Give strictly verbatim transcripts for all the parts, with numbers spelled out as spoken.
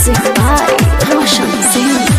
Music by Roshan Singh.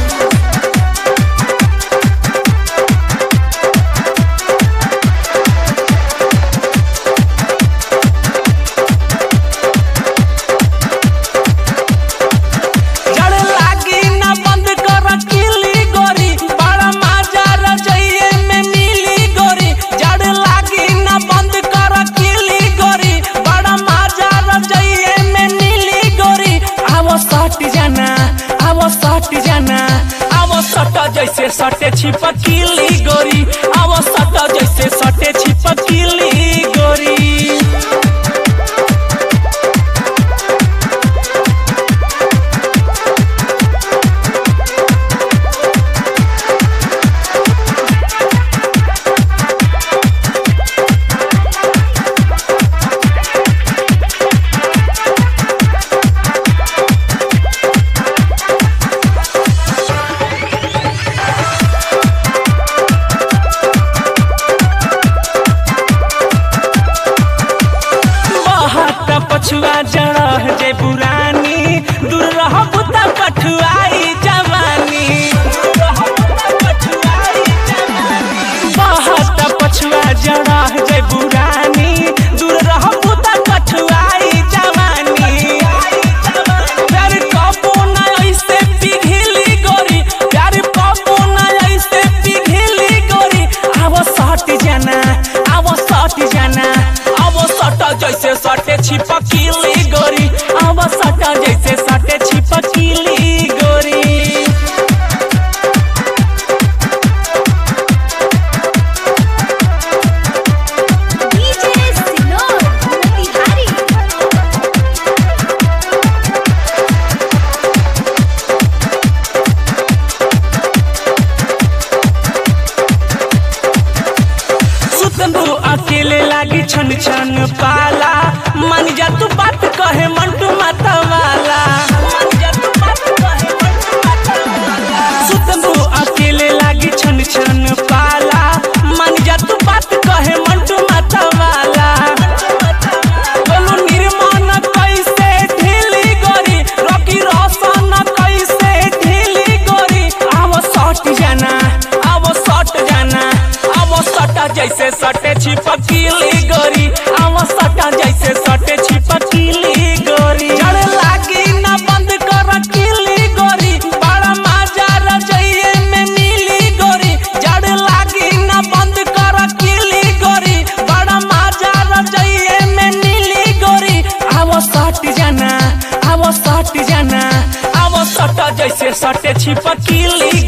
जैसे सटे छिपकली गोरी आव सटा जैसे सटे छिपकली गोरी पछुआ जड़ह जे पुरानी दूर रह बुता कठुआई जवानी बहुत पछुआ जड़ह जे पुरानी दूर रह बुता कठुआई जवानी प्यार कबो ना ऐसे पिघली गोरी प्यार कबो ना ऐसे पिघली गोरी आवो सट जाना आवो सट जाना आवो सट जैसे सटे छिपकली गोरी आवा सटा जैसे सटे छिपकली गोरी सुतंदू अकेले लागी छन छन पाला मन जा तू बात कहे मंटू माता वाला सुतंदू अकेले लागी छन छन पाला मन जा तू बात कहे मंटू माता वाला बोलू निर्माण कैसे ढीली गोरी रॉकी रोशन कैसे ढीली गोरी आवो सट जाना आवो सट जाना आवो सटा जैसे सटे छिपकली गोरी आवो सटा जैसे सटे छिपकली गोरी जड़ लागी ना बंद कर किली गोरी बड़ा मजा रजइए में मिली गोरी जड़ लागी ना बंद कर किली गोरी बड़ा मजा रजइए में मिली गोरी आवो सट जाना आवो सट जाना आवो सटा जैसे सटे छिपकली